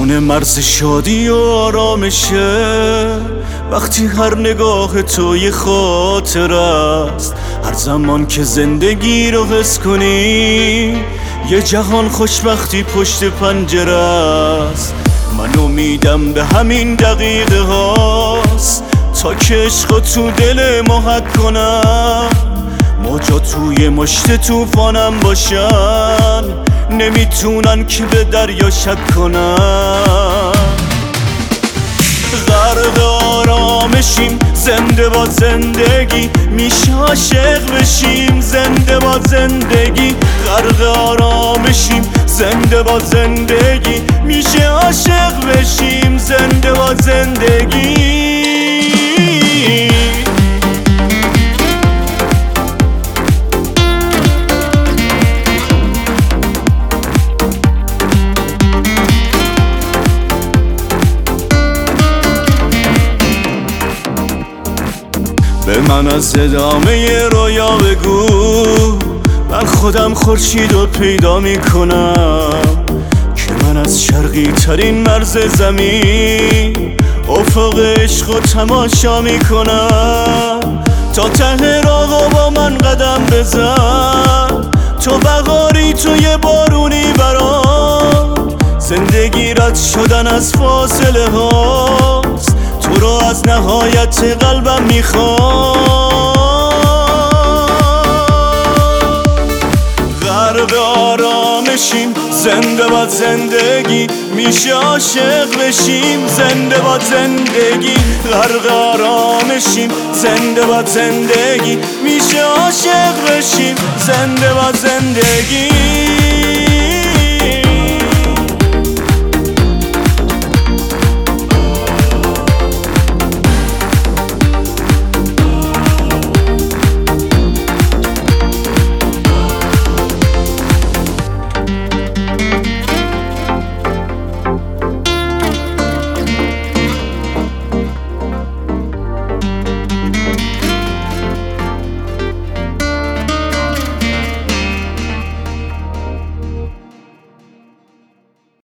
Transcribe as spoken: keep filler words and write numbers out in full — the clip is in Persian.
خونه مرز شادی و آرامشه، وقتی هر نگاه تو یه خاطر است. هر زمان که زندگی رو حس کنی یه جهان خوشبختی پشت پنجره است. من امیدم به همین دقیقه هاست تا که عشق تو دل ما حک کنم. موجا توی مشت توفانم باشن، نمیتونن که به دریا شک کنن. غرق آرامشیم زنده با زندگی، میشه عاشق بشیم زنده با زندگی. غرق آرامشیم زنده با زندگی، میشه عاشق بشیم زنده با زندگی. به من از ادامه رویا بگو، من خودم خورشید رو پیدا میکنم که من از شرقی ترین مرز زمین افق عشق رو تماشا میکنم. تا ته راه با من قدم بزن، تو بهاری توی بارونی برام. زندگی رد شدن از فاصله هاست، تو رو از نهایت قلبم میخوام. غرق آرامشیم زنده با زندگی، میشه عاشق بشیم زنده با زندگی. غرق آرامشیم زنده با زندگی، میشه عاشق بشیم زنده با زندگی.